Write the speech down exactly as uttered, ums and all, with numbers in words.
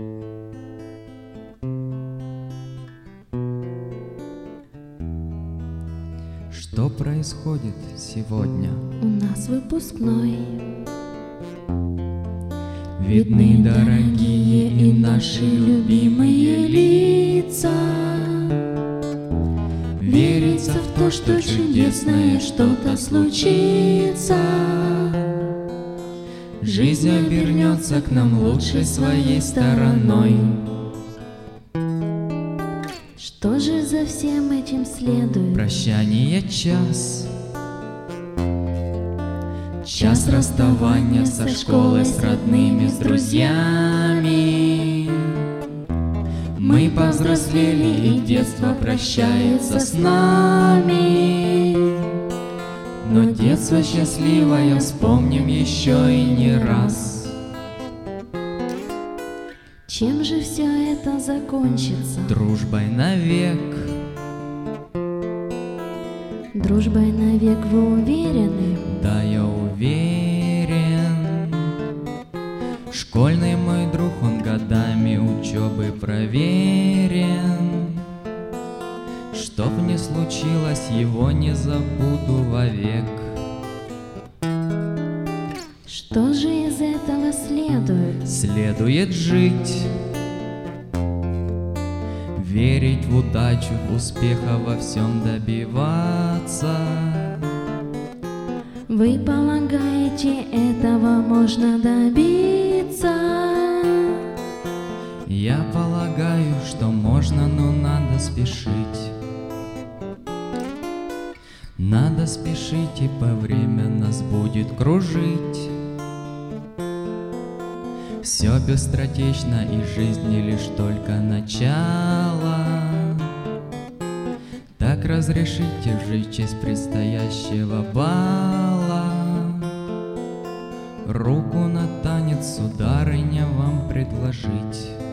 Что происходит сегодня? У нас выпускной. Видны дорогие и наши любимые лица. Верится в то, что чудесное что-то случится. Жизнь обернется к нам лучшей своей стороной. Что же за всем этим следует? Прощание час, час расставания со школой, с родными, с друзьями. Мы повзрослели, и детство прощается с нами. Но детство счастливое вспомним еще и не раз. Чем же все это закончится? Дружбой навек. Дружбой навек, вы уверены? Да, я уверен. Школьный мой друг, он годами учебы проверен. Что б ни случилось, его не забуду вовек. Что же из этого следует? Следует жить, верить в удачу, в успеха во всем добиваться. Вы полагаете, этого можно добиться? Я полагаю, что можно, но надо спешить. Надо спешить, ибо время нас будет кружить. Все быстротечно, и жизни лишь только начало. Так разрешите жить в честь предстоящего бала. Руку на танец, сударыня, вам предложить.